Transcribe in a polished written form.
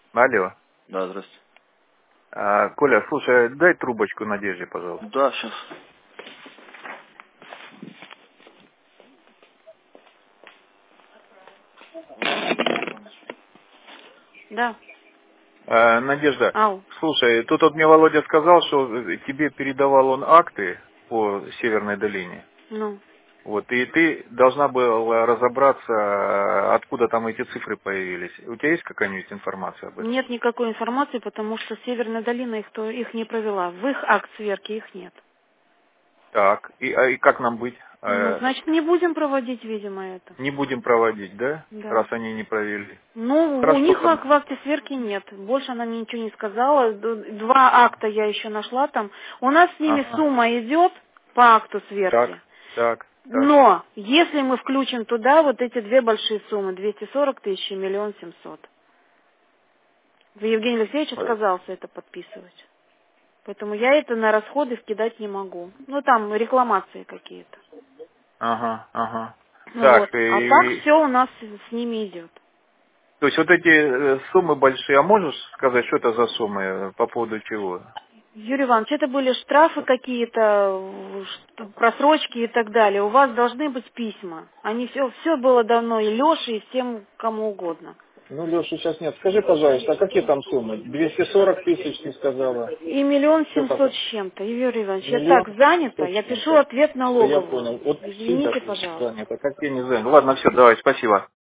Алло. Да, здравствуйте. Коля, слушай, дай трубочку Надежде, пожалуйста. Да, сейчас. Да. Надежда, Ау. слушай, тут вот мне Володя сказал, что тебе передавал он акты по Северной долине. Ну. Вот, и ты должна была разобраться, откуда там эти цифры появились. У тебя есть какая-нибудь информация об этом? Нет никакой информации, потому что Северная долина их не провела. В их акт сверки их нет. Так, и как нам быть? Ну, значит, не будем проводить, видимо, это. Не будем проводить, да? Да. Раз они не провели. Ну, у Хорошо. них в акте сверки нет. Больше она мне ничего не сказала. Два акта я еще нашла там. У нас с ними Ага. сумма идет по акту Так, сверки. так. Но если мы включим туда вот эти две большие суммы, 240 тысяч и 1 700 000, Евгений Алексеевич отказался это подписывать. Поэтому я это на расходы вкидать не могу. Ну, там рекламации какие-то. Ага. Ну вот. Так, А так все у нас с ними идет. то есть вот эти суммы большие, а можешь сказать, что это за суммы, по поводу чего? Юрий Иванович, это были штрафы какие-то, просрочки и так далее. У вас должны быть письма. Они все было давно и Леше, и всем кому угодно. Ну, Леша, сейчас нет. Скажи, пожалуйста, а какие там суммы? 240 тысяч, ты сказала? И 1 Что 700 там? с чем-то. Юрий Иванович, я Миллион так занята, 700 я с пишу чем-то. ответ Да я налоговую. понял. Вот сильно Извините, пожалуйста. занято. Как я не знаю. Ладно, все, давай, спасибо.